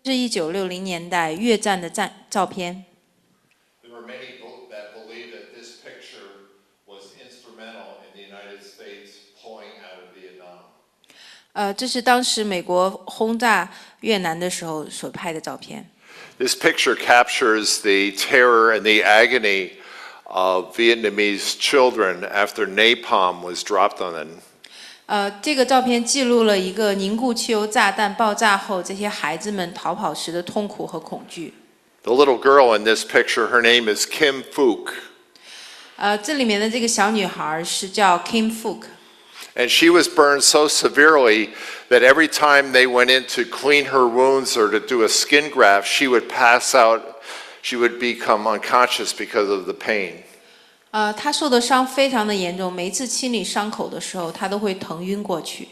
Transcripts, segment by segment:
是1960年代越战的照片。 There were many that believed that this picture was instrumental in the United States pulling out of Vietnam. 这是当时美国轰炸越南的时候所拍的照片。 This picture captures the terror and the agony of Vietnamese children after napalm was dropped on them. 这个照片记录了一个凝固汽油炸弹爆炸后，这些孩子们逃跑时的痛苦和恐惧。 The little girl in this picture, her name is Kim Phuc. 这里面的这个小女孩是叫 Kim Phuc。 And she was burned so severely that every time they went in to clean her wounds or to do a skin graft, she would pass out. She would become unconscious because of the pain. 她受的伤非常的严重，每一次清理伤口的时候，她都会疼晕过去。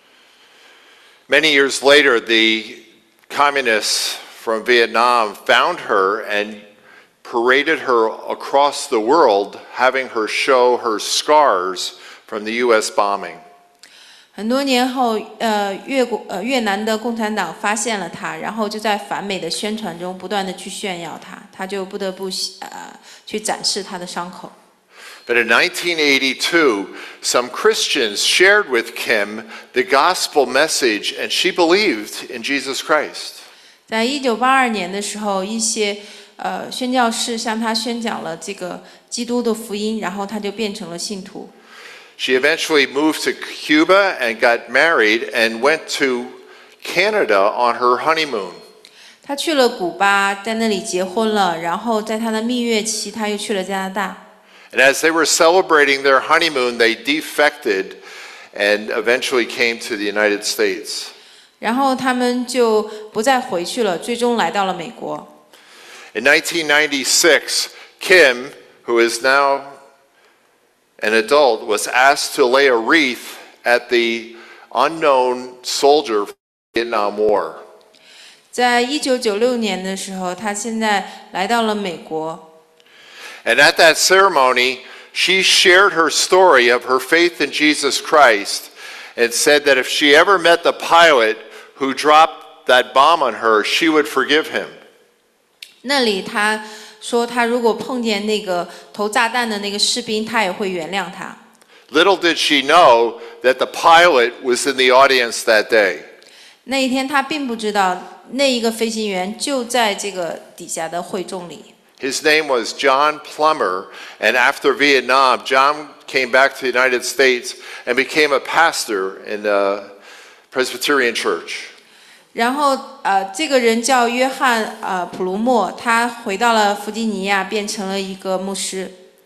Many years later, the communists from Vietnam found her and paraded her across the world, having her show her scars from the U.S. bombing. 很多年后，越南的共产党发现了她，然后就在反美的宣传中不断的去炫耀她，她就不得不去展示她的伤口。 But in 1982, some Christians shared with Kim the gospel message, and she believed in Jesus Christ. 在1982年的时候，一些宣教士向她宣讲了这个基督的福音，然后她就变成了信徒。 She eventually moved to Cuba and got married and went to Canada on her honeymoon. 她去了古巴，在那里结婚了，然后在她的蜜月期，她又去了加拿大。 And as they were celebrating their honeymoon, they defected and eventually came to the United States. 然后他们就不再回去了，最终来到了美国。 In 1996, Kim, who is now an adult, was asked to lay a wreath at the unknown soldier from the Vietnam War. 在1996年的时候，她现在来到了美国。 And at that ceremony, she shared her story of her faith in Jesus Christ and said that if she ever met the pilot who dropped that bomb on her, she would forgive him. 那里她说，她如果碰见那个投炸弹的那个士兵，她也会原谅他。 Little did she know that the pilot was in the audience that day. 那一天，她并不知道那一个飞行员就在这个底下的会众里。 His name was John Plummer, and after Vietnam, John came back to the United States and became a pastor in the Presbyterian Church. 然后这个人叫约翰普鲁默，他回到了弗吉尼亚，变成了一个牧师。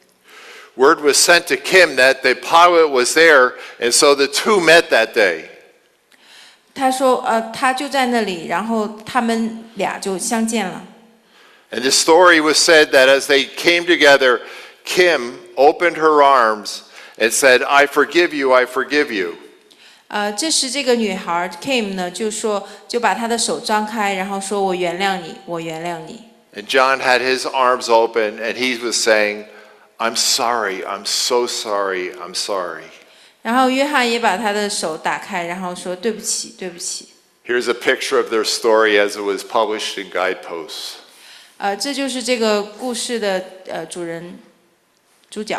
Word was sent to Kim that the pilot was there, and so the two met that day. 他说他就在那里，然后他们俩就相见了。 And the story was said that as they came together, Kim opened her arms and said, "I forgive you, I forgive you." 这时这个女孩 Kim 呢，就把她的手张开，然后说：“我原谅你，我原谅你。” And John had his arms open, and he was saying, "I'm sorry, I'm so sorry, I'm sorry." 然后约翰也把他的手打开，然后说：“对不起，对不起。” Here's a picture of their story as it was published in Guideposts. 这就是这个故事的主角。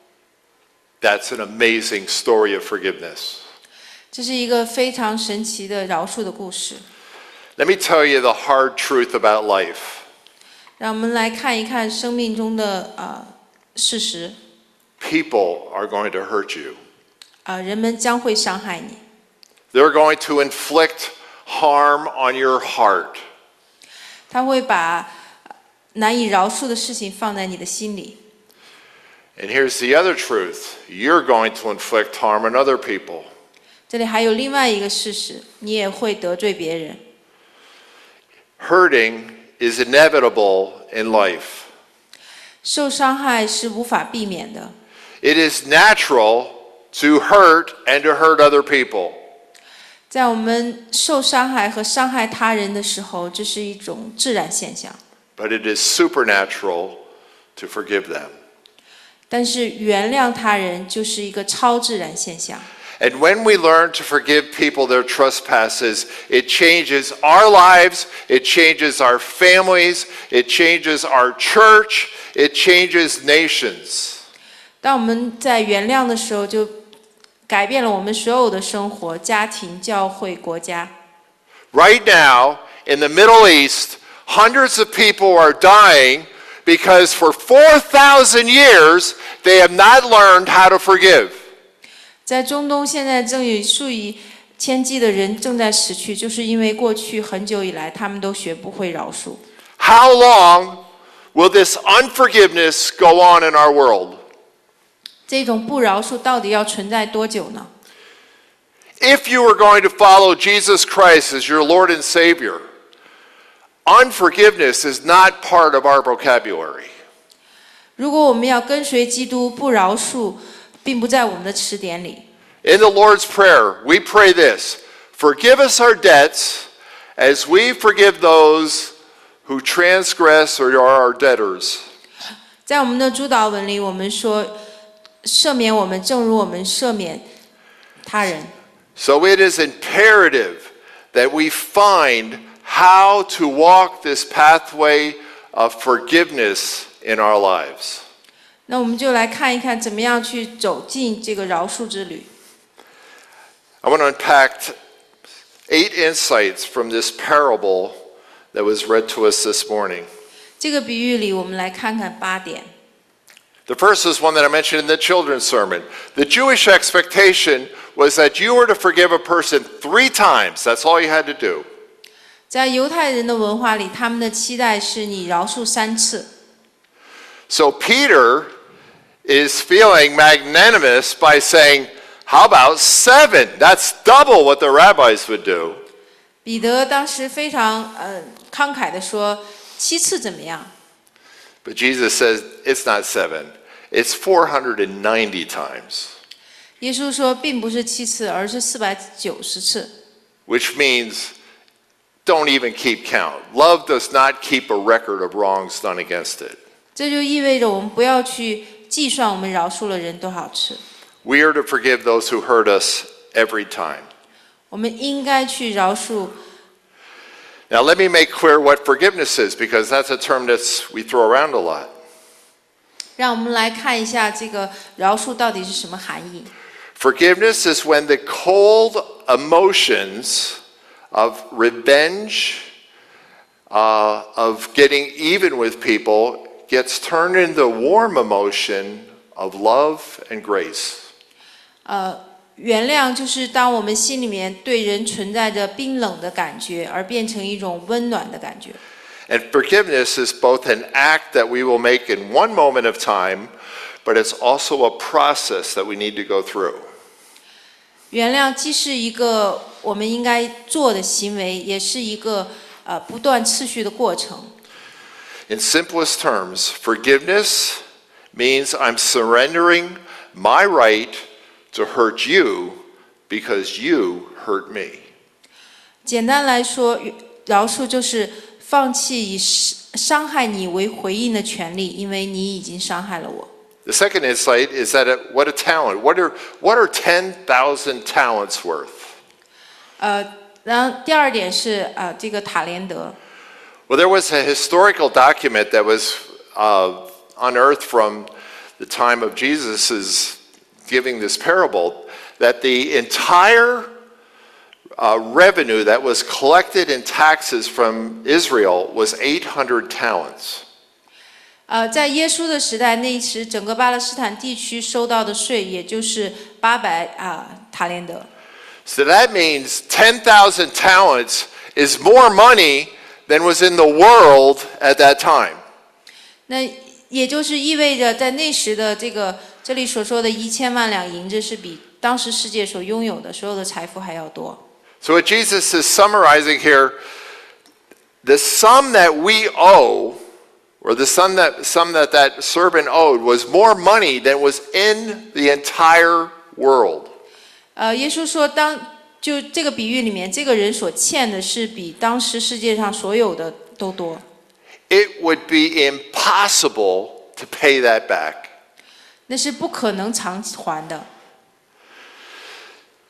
That's an amazing story of forgiveness. 这是一个非常神奇的饶恕的故事。 Let me tell you the hard truth about life. 让我们来看一看生命中的事实。 People are going to hurt you. 人们将会伤害你。 They're going to inflict harm on your heart. 他会把难以饶恕的事情放在你的心里。 And here's the other truth. You're going to inflict harm on other people. 这里还有另外一个事实，你也会得罪别人。 Hurting is inevitable in life. 受伤害是无法避免的。 It is natural to hurt and to hurt other people. 在我们受伤害和伤害他人的时候，这是一种自然现象。 But it is supernatural to forgive them. 但是原谅他人就是一个超自然现象。 And And when we learn to forgive people their trespasses, it changes our lives, it changes our families, it changes our church, it changes nations. 当我们在原谅的时候，就改变了我们所有的生活、家庭、教会、国家。 Right now, in the Middle East, hundreds of people are dying because for 4,000 years they have not learned how to forgive. 在中东，现在正有数以千计的人正在死去，就是因为过去很久以来，他们都学不会饶恕。 How long will this unforgiveness go on in our world? 这种不饶恕到底要存在多久呢？ If you are going to follow Jesus Christ as your Lord and Savior, unforgiveness is not part of our vocabulary. 如果我们要跟随基督，不饶恕并不在我们的词典里。 In the Lord's Prayer, we pray this: Forgive us our debts as we forgive those who transgress or are our debtors. 在我们的主祷文里，我们说赦免我们，正如我们赦免他人。 So it is imperative that we find how to walk this pathway of forgiveness in our lives. 那我们就来看一看，怎么样去走进这个饶恕之旅。 I want to unpack 8 insights from this parable that was read to us this morning. 这个比喻里，我们来看看8点。 The first is one that I mentioned in the children's sermon. The Jewish expectation was that you were to forgive a person 3 times. That's all you had to do. 在犹太人的文化里，他们的期待是你饶恕3次。 So Peter is feeling magnanimous by saying, how about 7? That's double what the rabbis would do. 彼得当时非常慷慨地说：“7次怎么样？” But Jesus says, it's not 7. It's 490 times. 耶稣说，并不是7次，而是490次。 Which means, don't even keep count. Love does not keep a record of wrongs done against it. 这就意味着我们不要去计算我们饶恕了人多少次。 We are to forgive those who hurt us every time. 我们应该去饶恕。 Now let me make clear what forgiveness is, because that's a term that we throw around a lot. 让我们来看一下这个饶恕到底是什么含义。 Forgiveness is when the cold emotions of revenge, of getting even with people, gets turned into warm emotion of love and grace. 原谅就是当我们心里面对人存在着冰冷的感觉，而变成一种温暖的感觉。 And forgiveness is both an act that we will make in one moment of time, but it's also a process that we need to go through. 原谅既是一个我们应该做的行为，也是一个不断次序的过程。 In simplest terms, forgiveness means I'm surrendering my right to hurt you because you hurt me. 简单来说，饶恕就是放弃以伤害你为回应的权利，因为你已经伤害了我。 The second insight is that what a talent. What are 10,000 talents worth? 然后第二点是这个塔连德。 Well, there was a historical document that was unearthed from the time of Jesus' giving this parable, that the entire revenue that was collected in taxes from Israel was 800 talents. 在耶稣的时代，那时整个巴勒斯坦地区收到的税，也就是800塔连德。 So that means 10,000 talents is more money than was in the world at that time. 那也就是意味着，在那时的这里所说的1000万两银子，是比当时世界所拥有的所有的财富还要多。 So what Jesus is summarizing here, the sum that we owe, or the sum that servant owed, was more money than was in the entire world. 耶稣说，就这个比喻里面，这个人所欠的是比当时世界上所有的都多。 It would be impossible to pay that back. 那是不可能偿还的。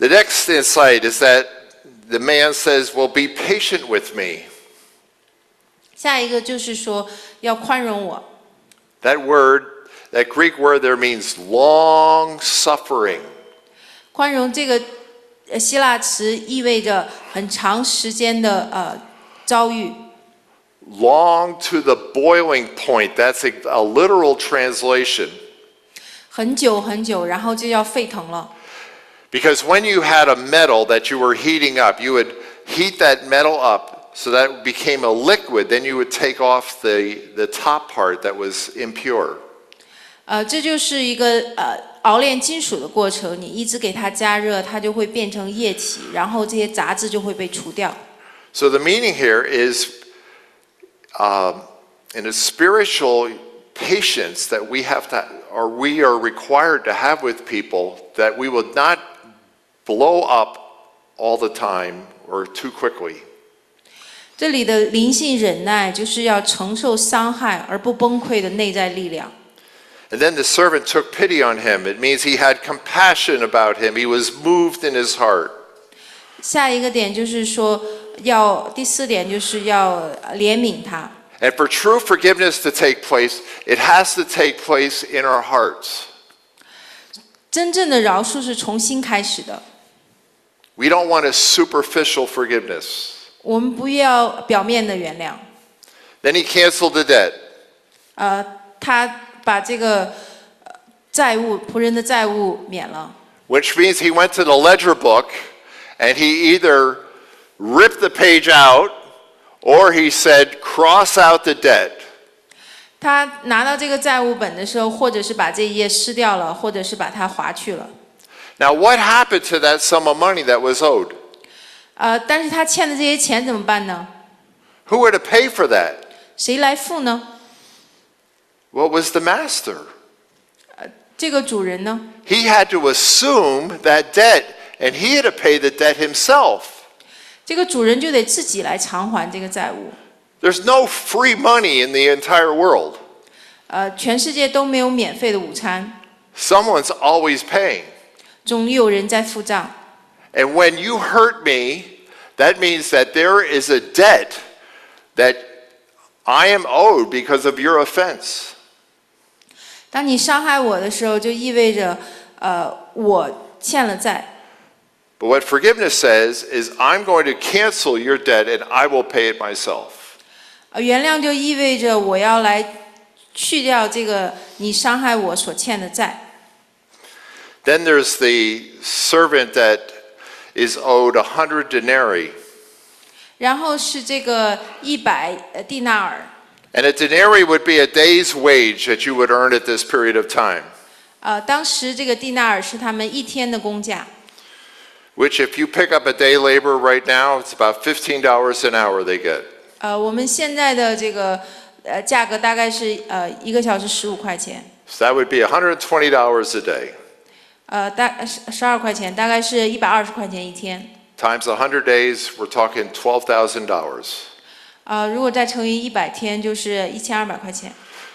The next insight is that the man says, well, be patient with me. 下一个就是说要宽容我。 That word, that Greek word there means long suffering. 宽容这个希腊词意味着很长时间的遭遇。 Long to the boiling point. That's a literal translation. 很久很久，然后就要沸腾了。 Because when you had a metal that you were heating up, you would heat that metal up so that it became a liquid. Then you would take off the top part that was impure. 这就是一个熬炼金属的过程。你一直给它加热，它就会变成液体，然后这些杂质就会被除掉。 So the meaning here is in a spiritual patience that we have to, or we are required to have with people, that we will not blow up all the time or too quickly. 这里的灵性忍耐，就是要承受伤害而不崩溃的内在力量。 And then the servant took pity on him. It means he had compassion about him. He was moved in his heart. 下一个点就是说，第四点就是要怜悯他。 And for true forgiveness to take place, it has to take place in our hearts. 真正的饶恕是从心开始的。 We don't want a superficial forgiveness. 我们不要表面的原谅。 Then he canceled the debt. 他把这个仆人的债务免了。 Which means he went to the ledger book and he either ripped the page out or he said, cross out the debt. 他拿到这个债务本的时候，或者是把这一页撕掉了，或者是把它划去了。 Now, what happened to that sum of money that was owed? 但是他欠的这些钱怎么办呢？ Who were to pay for that? 谁来付呢？ What was the master? 这个主人呢？ He had to assume that debt, and he had to pay the debt himself. 这个主人就得自己来偿还这个债务。 There's no free money in the entire world. 全世界都没有免费的午餐， Someone's always paying. 总有人在付账。 And when you hurt me, that means that there is a debt that I am owed because of your offense. 当你伤害我的时候，就意味着我欠了债。 But what forgiveness says is, I'm going to cancel your debt and I will pay it myself. 原谅就意味着我要来去掉这个你伤害我所欠的债。 Then there's the servant that is owed 100 denarii. 然后是这个100蒂纳尔。 And a denarii would be a day's wage that you would earn at this period of time. 当时这个蒂纳尔是他们一天的工价。 Which if you pick up a day labor right now, it's about $15 an hour they get. 我们现在的这个价格大概是1个小时15块钱。 So that would be $120 a day. 12块钱，大概是120块钱一天。 Times 100 days, we're talking $12,000. 如果再乘以100天，就是1200块钱。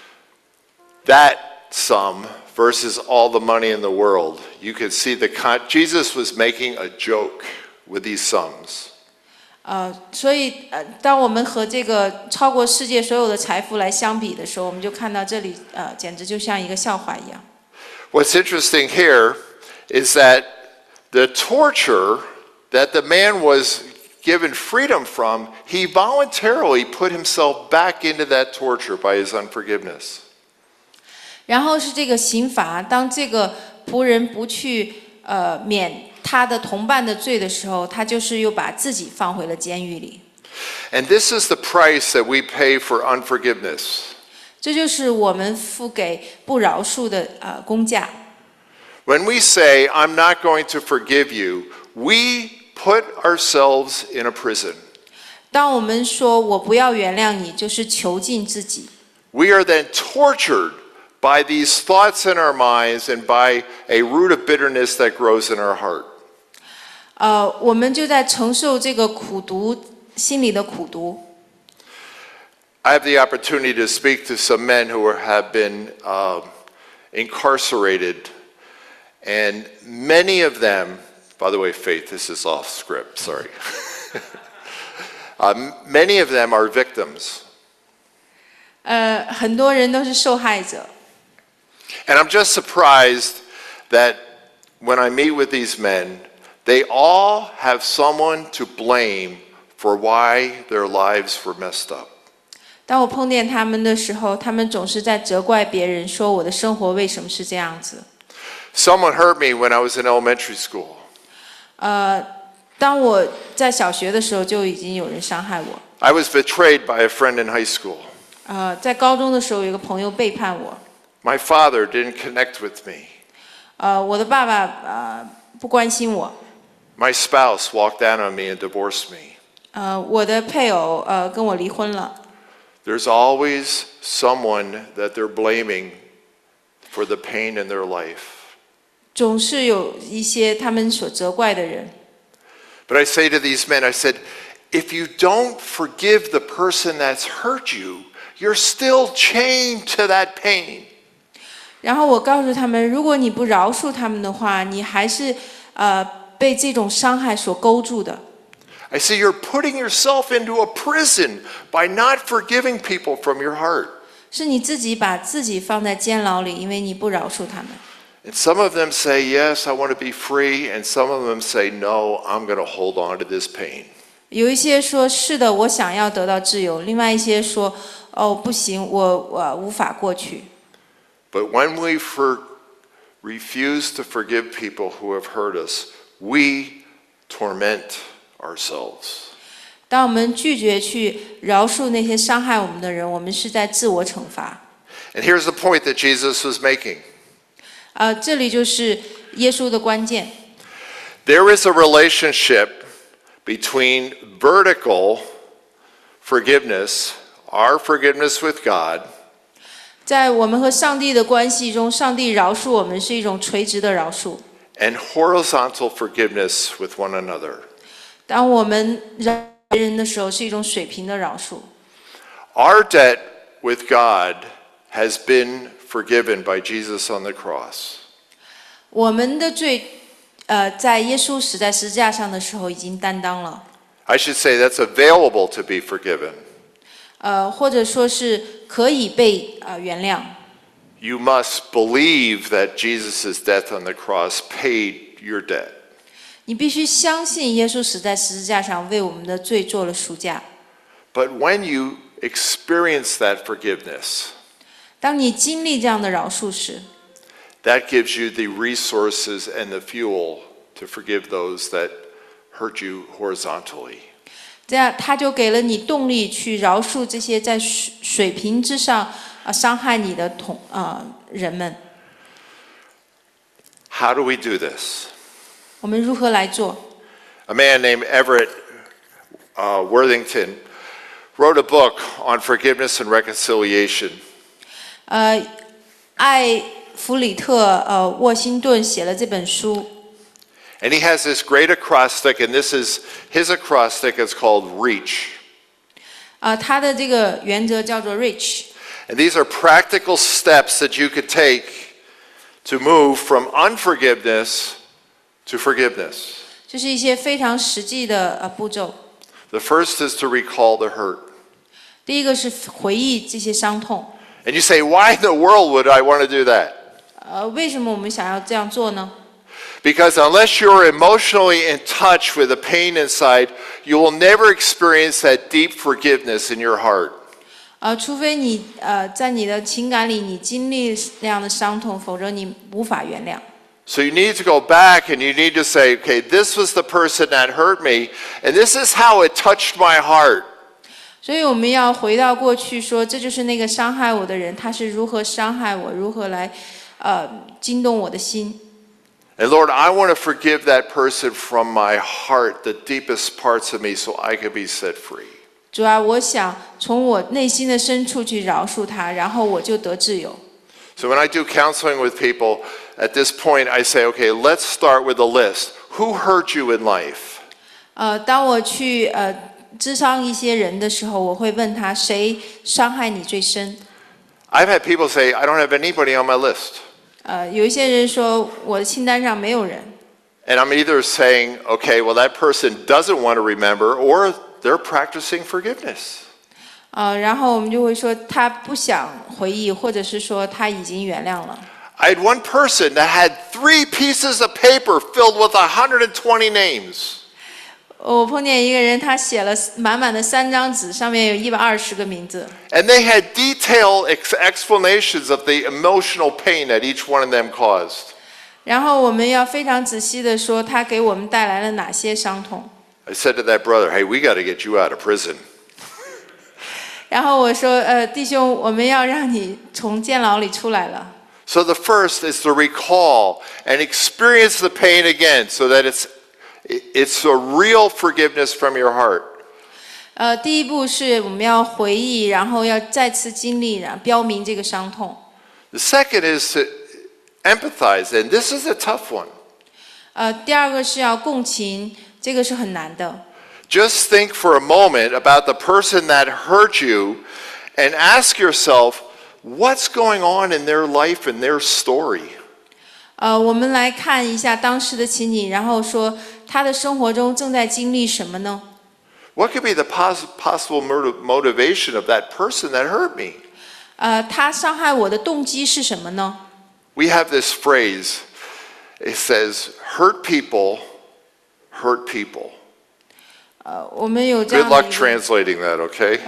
That sum versus all the money in the world, you could see Jesus was making a joke with these sums. 所以当我们和这个超过世界所有的财富来相比的时候，我们就看到这里简直就像一个笑话一样。 What's interesting here is that the torture that the man was given freedom from, he voluntarily put himself back into that torture by his unforgiveness. 然后是这个刑罚，当这个仆人不去免他的同伴的罪的时候，他就是又把自己放回了监狱里。 And this is the price that we pay for unforgiveness. 这就是我们付给不饶恕的工价。 When we say, I'm not going to forgive you, we put ourselves in a prison. 当我们说我不要原谅你，就是囚禁自己。 We are then tortured by these thoughts in our minds and by a root of bitterness that grows in our heart. 我们就在承受这个苦毒，心里的苦毒。 I have the opportunity to speak to some men who have been incarcerated, and many of them By the way, Faith, this is off script, sorry. Many of them are victims. 很多人都是受害者。 And I'm just surprised that when I meet with these men, they all have someone to blame for why their lives were messed up. 当我碰见他们的时候，他们总是在责怪别人，说我的生活为什么是这样子。 Someone hurt me when I was in elementary school. 当我在小学的时候，就已经有人伤害我。 I was betrayed by a friend in high school. 在高中的时候，有一个朋友背叛我。 My father didn't connect with me. 我的爸爸不关心我。 My spouse walked out on me and divorced me. 我的配偶跟我离婚了。 There's always someone that they're blaming for the pain in their life. 总是有一些他们所责怪的人。 But I say to these men, I said, if you don't forgive the person that's hurt you, you're still chained to that pain. 然后我告诉他们，如果你不饶恕他们的话，你还是被这种伤害所勾住的。 I say you're putting yourself into a prison by not forgiving people from your heart. 是你自己把自己放在监牢里，因为你不饶恕他们。 And some of them say, yes, I want to be free. And some of them say, no, I'm going to hold on to this pain. 有一些说是的，我想要得到自由；另外一些说，哦，不行，我无法过去。 But when we refuse to forgive people who have hurt us, we torment ourselves. 当我们拒绝去饶恕那些伤害我们的人，我们是在自我惩罚。 And here's the point that Jesus was making. 这里就是耶稣的关键。 There is a relationship between vertical forgiveness, our forgiveness with God, 在我们和上帝的关系中，上帝饶恕我们是一种垂直的饶恕。 and horizontal forgiveness with one another. 当我们饶别人的时候，是一种水平的饶恕。 Our debt with God has been forgiven by Jesus on the cross. 我们的罪，在耶稣死在十字架上的时候已经担当了。 I should say that's available to be forgiven. 或者说是可以被原谅。 You must believe that Jesus' death on the cross paid your debt. 你必须相信耶稣死在十字架上为我们的罪做了赎价。 But when you experience that forgiveness, 当你经历这样的饶恕时， that gives you the resources and the fuel to forgive those that hurt you horizontally. 这样他就给了你动力去饶恕这些在水平之上伤害你的人们。 How do we do this? 我们如何来做？ A man named Everett Worthington wrote a book on forgiveness and reconciliation. 艾弗里特沃辛顿写了这本书。 And he has this great acrostic, and this is his acrostic. It's called REACH. 他的这个原则叫做 REACH。 And these are practical steps that you could take to move from unforgiveness to forgiveness. 这是一些非常实际的步骤。 The first is to recall the hurt. 第一个是回忆这些伤痛。 And you say, why in the world would I want to do that? 为什么我们想要这样做呢？ Because unless you're emotionally in touch with the pain inside, you will never experience that deep forgiveness in your heart. 除非你在你的情感里你经历那样的伤痛，否则你无法原谅。 So you need to go back and you need to say, okay, this was the person that hurt me, and this is how it touched my heart. 所以我们要回到过去说，这就是那个伤害我的人，他是如何伤害我，如何来惊动我的心。 And Lord, I want to forgive that person from my heart, the deepest parts of me, so I can be set free. 主啊，我想从我内心的深处去饶恕他，然后我就得自由。 So when I do counseling with people, at this point I say, okay, let's start with a list. Who hurt you in life? 当我去諮商一些人的时候，我会问他谁伤害你最深。 I've had people say, I don't have anybody on my list. 有一些人说我的清单上没有人。 And I'm either saying, okay, well, that person doesn't want to remember, or they're practicing forgiveness. 然后我们就会说他不想回忆，或者是说他已经原谅了。 I had one person that had 3 pieces of paper filled with 120 names. 我碰见一个人，他写了满满的3张纸，上面有120个名字。 And they had detailed explanations of the emotional pain that each one of them caused. 然后我们要非常仔细的说，他给我们带来了哪些伤痛。 I said to that brother, hey, we got to get you out of prison. 然后我说，弟兄，我们要让你从监牢里出来了。 So the first is to recall and experience the pain again so that it's a real forgiveness from your heart. 第一步是我们要回忆，然后要再次经历，然后标明这个伤痛。 The second is to empathize, and this is a tough one. 第二个是要共情，这个是很难的。 Just think for a moment about the person that hurt you and ask yourself, what's going on in their life and their story? 我们来看一下当时的情景，然后说他的生活中正在经历什么呢？ What could be the possible motivation of that person that hurt me? 他伤害我的动机是什么呢？ We have this phrase. It says, hurt people hurt people. 我们有这 Good 样的 luck 一个 translating that, okay?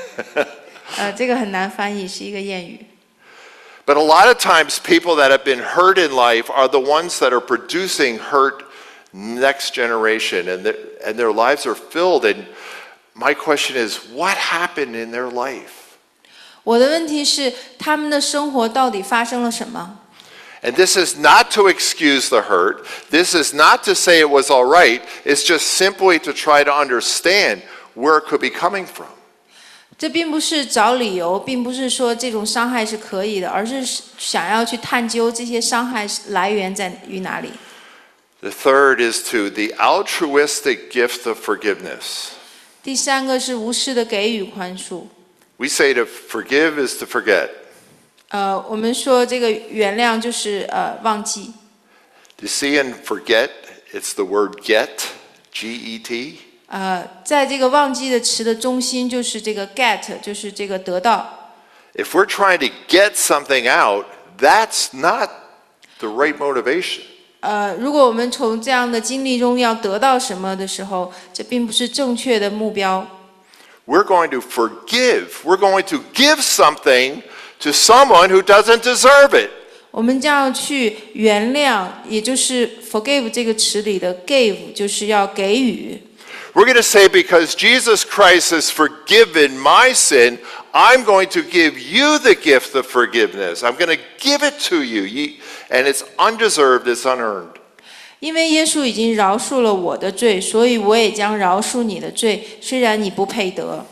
OK，这个很难翻译，是一个谚语。 But a lot of times people that have been hurt in life are the ones that are producing hurt next generation, and their lives are filled. And my question is, what happened in their life? 我的问题是，他们的生活到底发生了什么？ And this is not to excuse the hurt. This is not to say it was all right. It's just simply to try to understand where it could be coming from. 这并不是找理由，并不是说这种伤害是可以的，而是想要去探究这些伤害来源在于哪里。 The third is to the altruistic gift of forgiveness. 第三个是无私的给予宽恕。 We say to forgive is to forget. 我们说这个原谅就是忘记。 You see, in forget, it's the word get, G-E-T. 在这个忘记的词的中心就是这个 get， 就是这个得到。 If we're trying to get something out, that's not the right motivation. 如果我们从这样的经历中要得到什么的时候，这并不是正确的目标。 We're going to forgive. We're going to give something to someone who doesn't deserve it. 我们将要去原谅，也就是 forgive 这个词里的 give， 就是要给予。 We're going to say, because Jesus Christ has forgiven my sin, I'm going to give you the gift of forgiveness. I'm going to give it to you. And it's undeserved, it's unearned. 因为耶稣已经饶恕了我的罪，所以我也将饶恕你的罪，虽然你不配得。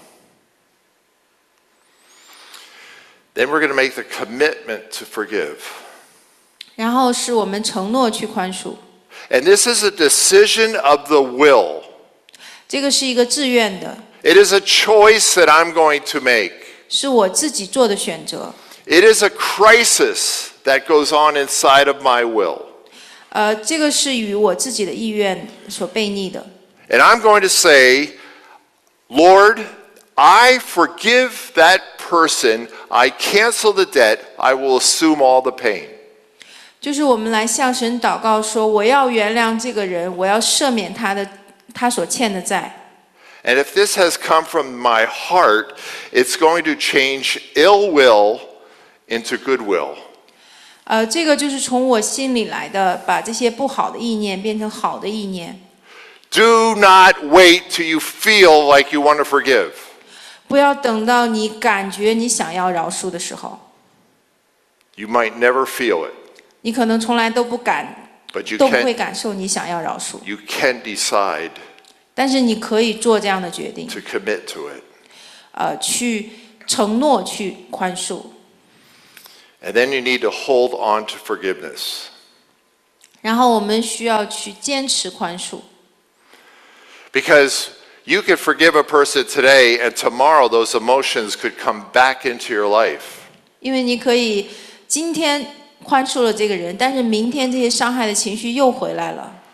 Then we're going to make the commitment to forgive. 然后是我们承诺去宽恕， And this is a decision of the will. 这个是一个自愿的， It is a choice that I'm going to make. 是我自己做的选择。 It is a crisis that goes on inside of my will. 这个是与我自己的意愿所背逆的。 And I'm going to say, Lord, I forgive that person. I cancel the debt. I will assume all the pain. 就是我们来向神祷告说，我要原谅这个人，我要赦免他所欠的债。 And if this has come from my heart, it's going to change ill will into goodwill. 这个就是从我心里来的，把这些不好的意念变成好的意念。 Do not wait till you feel like you want to forgive. 不要等到你感觉你想要饶恕的时候， You might never feel it, 你可能从来都不敢， but you 都不会 can, 感受你想要饶恕， you can decide 但是你可以做这样的决定， to commit to it. 去承诺去宽恕。 And then you need to hold on to forgiveness. 然后我们需要去坚持宽恕， Because you could forgive a person today, and tomorrow those emotions could come back into your life. 因为你可以今天宽恕了这个人，但是明天这些伤害的情绪又回来了。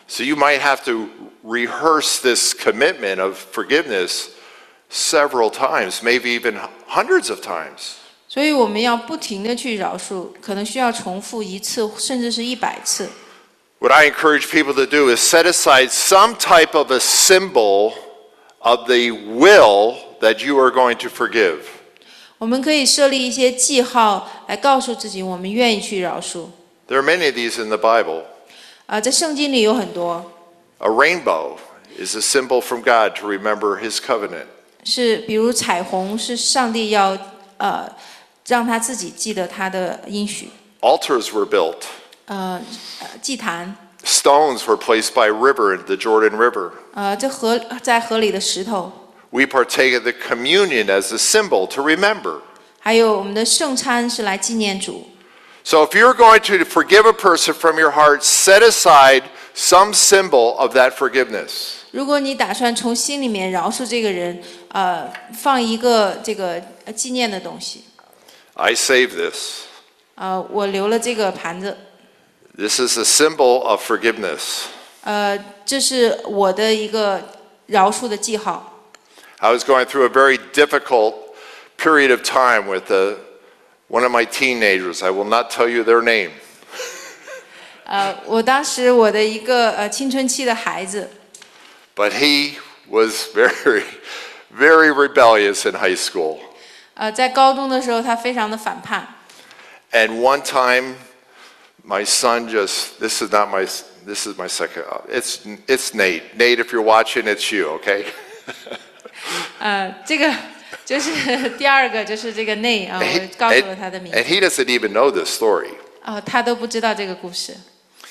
So you might have to rehearse this commitment of forgiveness several times, maybe even hundreds of times. 所以我们要不停地去饶恕，可能需要重复1次，甚至是100次。 What I encourage people to do is set aside some type of a symbol of the will that you are going to forgive. 我们可以设立一些记号来告诉自己，我们愿意去饶恕。 There are many of these in the Bible. 在圣经里有很多， A rainbow is a symbol from God to remember His covenant. 是比如彩虹是上帝要让他自己记得他的应许。 Altars were built. 祭坛， Stones were placed by a river in the Jordan River. 在河里的石头， We partake of the communion as a symbol to remember. 还有我们的圣餐是来纪念主。 So if you're going to forgive a person from your heart, set aside some symbol of that forgiveness. 如果你打算从心里面饶恕这个人，放一个这个纪念的东西。 I save this. 我留了这个盘子。 This is a symbol of forgiveness. 这是我的一个饶恕的记号。 I was going through a very difficult period of time with one of my teenagers. I will not tell you their name. 我当时我的一个青春期的孩子， But he was very, very rebellious in high school. 在高中的时候他非常的反叛。 And one time, my son this is my second, it's Nate. Nate, if you're watching, it's you, okay? 这个就是第二个，就是这个内啊，我告诉了他的名 And 字。 he doesn't even know this story. 他都不知道这个故事。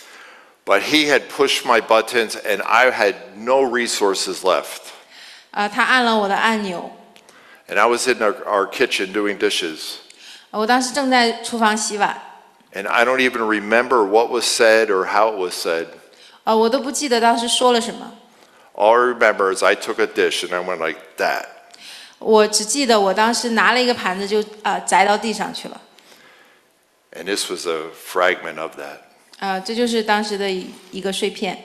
But he had pushed my buttons and I had no resources left. 他按了我的按钮。 And I was in our kitchen doing dishes. 我当时正在厨房洗碗。 And I don't even remember what was said or how it was said. 我都不记得当时说了什么。 All I remember is I took a dish and I went like that. 我只记得我当时拿了一个盘子就砸到地上去了。 And this was a fragment of that. 这就是当时的一个碎片。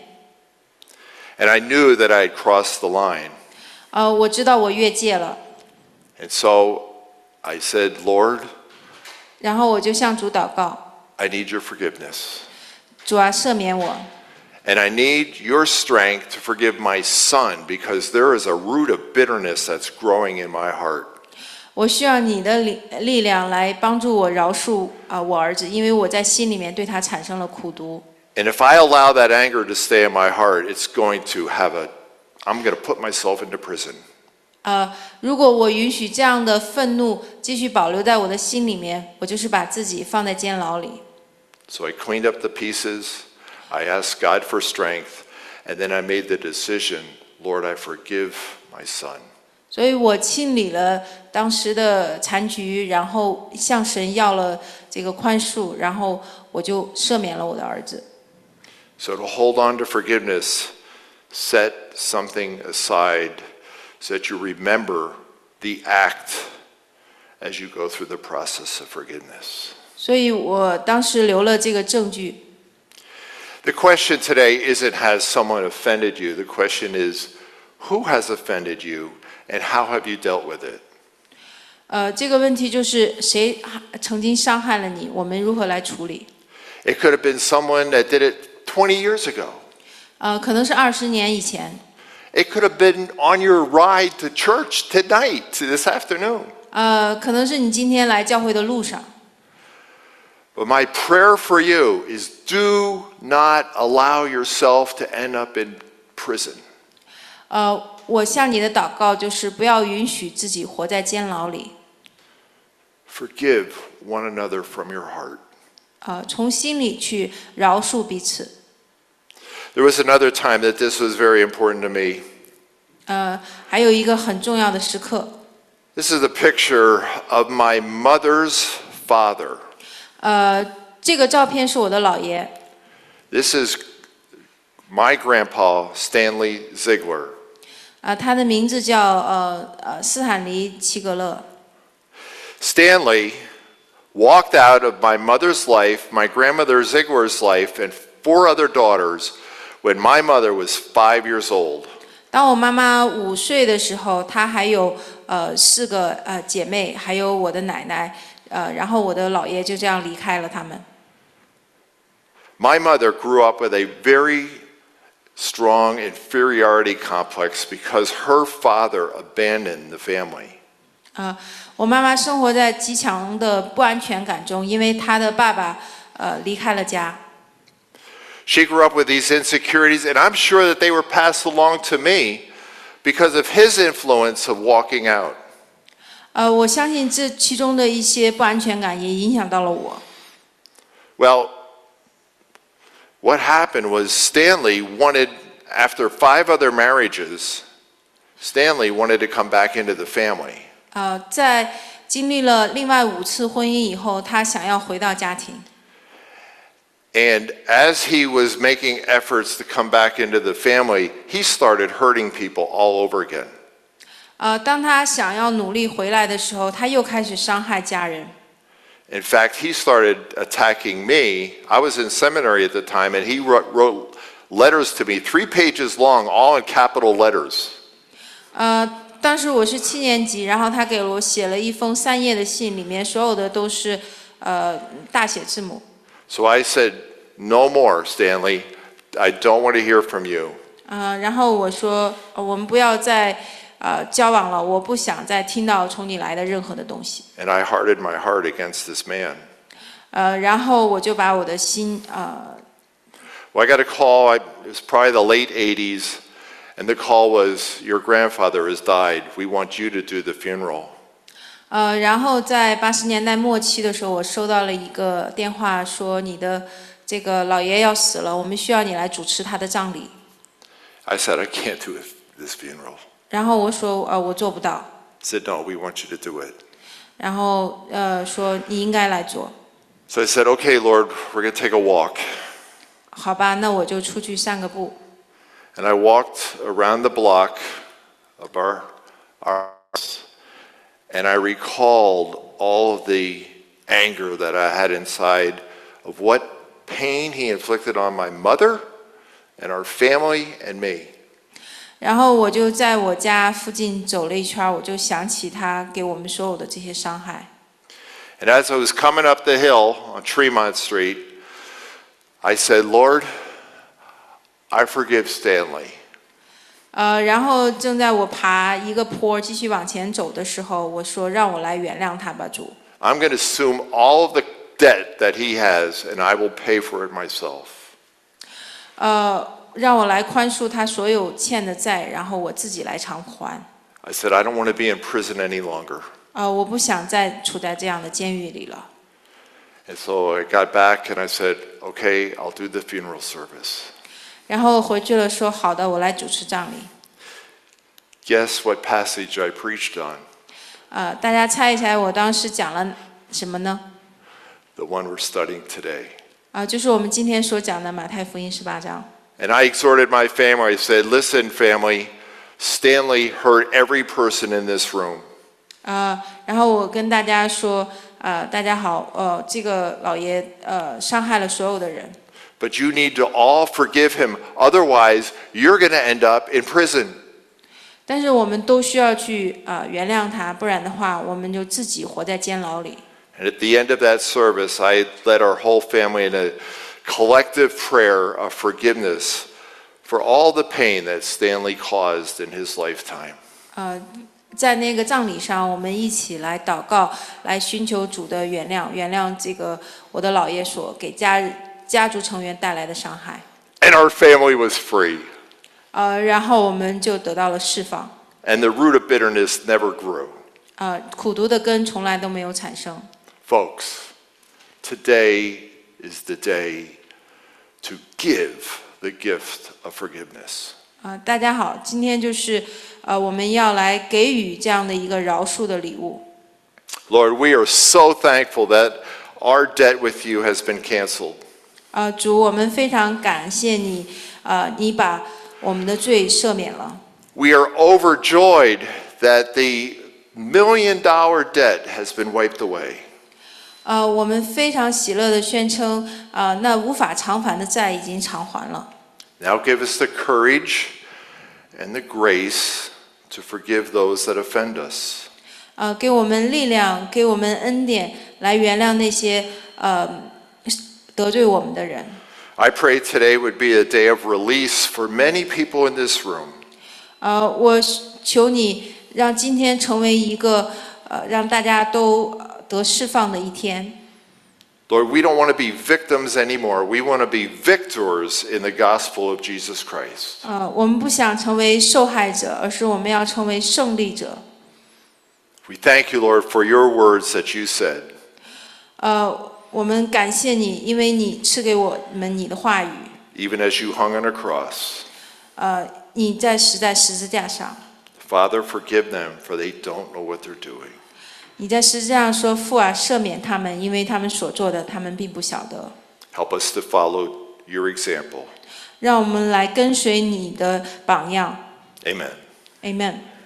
And I knew that I had crossed the line. 我知道我越界了。 And so I said, Lord, 然后我就向主祷告， I need your forgiveness. 主啊，赦免我。 And I need your strength to forgive my son because there is a root of bitterness that's growing in my heart. 我需要你的力量来帮助我饶恕我儿子，因为我在心里面对他产生了苦毒。 And if I allow that anger to stay in my heart, it's going to I'm going to put myself into prison. 如果我允许这样的愤怒继续保留在我的心里面，我就是把自己放在监牢里。 So I cleaned up the pieces. I asked God for strength. And then I made the decision, Lord, I forgive my son. 所以我清理了当时的残局，然后向神要了这个宽恕，然后我就赦免了我的儿子。 So to hold on to forgiveness, set something aside so that you remember the act as you go through the process of forgiveness. 所以我当时留了这个证据。 The question today isn't has someone offended you. The question is who has offended you and how have you dealt with it? 这个问题就是谁曾经伤害了你，我们如何来处理？ It could have been someone that did it 20 years ago. 可能是20年以前， It could have been on your ride to church tonight, this afternoon. 可能是你今天来教会的路上。 But my prayer for you is do not allow yourself to end up in prison. 我向你的祷告就是不要允许自己活在监牢里。 Forgive one another from your heart. 从心里去饶恕彼此。 There was another time that this was very important to me. 还有一个很重要的时刻。 This is a picture of my mother's father. 这个照片是我的姥爷。 This is my grandpa, Stanley Ziegler. 他的名字叫斯坦利·齐格勒。 Stanley walked out of my mother's life, my grandmother Ziegler's life, and 4 other daughters when my mother was 5 years old. 当我妈妈5岁的时候，她还有4个姐妹，还有我的奶奶，然后我的姥爷就这样离开了他们。 My mother grew up with a very strong inferiority complex because her father abandoned the family. 我妈妈生活在极强的不安全感中，因为她的爸爸离开了家。 She grew up with these insecurities, and I'm sure that they were passed along to me because of his influence of walking out. 我相信这其中的一些不安全感也影响到了我。 Well, what happened was Stanley wanted, after 5 other marriages, Stanley wanted to come back into the family. 在经历了另外5次婚姻以后，他想要回到家庭。 And as he was making efforts to come back into the family, he started hurting people all over again. 当他想要努力回来的时候，他又开始伤害家人。 In fact, he started attacking me. I was in seminary at the time, and he wrote letters to me, 3 pages long, all in capital letters. 当时我是7年级，然后他给我写了一封3页的信，里面所有的都是大写字母。 So I said, "No more, Stanley. I don't want to hear from you." 然后我说，我们不要再交往了，我不想再听到从你来的任何的东西。 And I hardened my heart against this man. 然后我就把我的心 Well, I got a call. It was probably the late 80s, and the call was, "Your grandfather has died. We want you to do the funeral." 然后在80年代末期的时候，我收到了一个电话，说你的这个姥爷要死了，我们需要你来主持他的葬礼。 I said, "I can't do this funeral." 然后我说，我做不到。 He said, "No, we want you to do it." 然后说你应该来做。 So I said, "Okay, Lord, we're going to take a walk." 好吧，那我就出去散个步。 And I walked around the block of our house, and I recalled all of the anger that I had inside of what pain he inflicted on my mother and our family and me. 然后我就在我家附近走了一圈，我就想起他给我们所有的这些伤害。 And as I was coming up the hill on Tremont Street, I said, "Lord, I forgive Stanley." 然后正在我爬一个坡继续往前走的时候，我说让我来原谅他吧，主。 I'm going to assume all of the debt that he has, and I will pay for it myself. 让我来宽恕他所有欠的债，然后我自己来偿还。 I said, "I don't want to be in prison any longer." 我不想再处在这样的监狱里了。 And so I got back and I said, "Okay, I'll do the funeral service." 然后回去了，说好的，我来主持葬礼。 Guess what passage I preached on? 大家猜一猜，我当时讲了什么呢？ The one we're studying today. 就是我们今天所讲的马太福音18章。 And I exhorted my family. I said, "Listen, family, Stanley hurt every person in this room." 然后我跟大家说，大家好，这个老爷伤害了所有的人。 But you need to all forgive him. Otherwise, you're going to end up in prison. 但是我们都需要去原谅他，不然的话，我们就自己活在监牢里。 And at the end of that service, I led our whole family in a collective prayer of forgiveness for all the pain that Stanley caused in his lifetime. 在那个葬礼上，我们一起来祷告，来寻求主的原谅，原谅这个我的姥爷所给家族成员带来的伤害。 And our family was free. 然后我们就得到了释放。 And the root of bitterness never grew. 苦毒的根从来都没有产生。 Folks, today is the day to give the gift of forgiveness. 大家好，今天就是我们要来给予这样的一个饶恕的礼物。 Lord, we are so thankful that our debt with you has been canceled. 主，我们非常感谢你，你把我们的罪赦免了。 We are overjoyed that the $1 million debt has been wiped away. 我们非常喜乐地宣称，那无法偿还的债已经偿还了。 Now give us the courage and the grace to forgive those that offend us. 给我们力量，给我们恩典，来原谅那些得罪我们的人。 I pray today would be a day of release for many people in this room. 我求你让今天成为一个让大家都得释放的一天。 Lord, we don't want to be victims anymore. We want to be victors in the gospel of Jesus Christ. 我们不想成为受害者，而是我们要成为胜利者。 We thank you, Lord, for your words that you said. 我们感谢你，因为你赐给我们你的话语。 Even as you hung on a cross. 你在十字架上。 Father, forgive them, for they don't know what they're doing. 你在十字架上说：“父啊，赦免他们，因为他们所做的，他们并不晓得。” Help us to follow your example. 让我们来跟随你的榜样。 Amen. Amen.